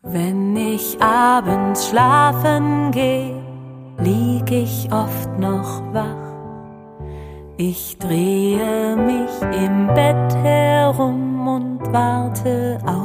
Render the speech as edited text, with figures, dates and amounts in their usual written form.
Wenn ich abends schlafen geh, lieg ich oft noch wach. Ich drehe mich im Bett herum und warte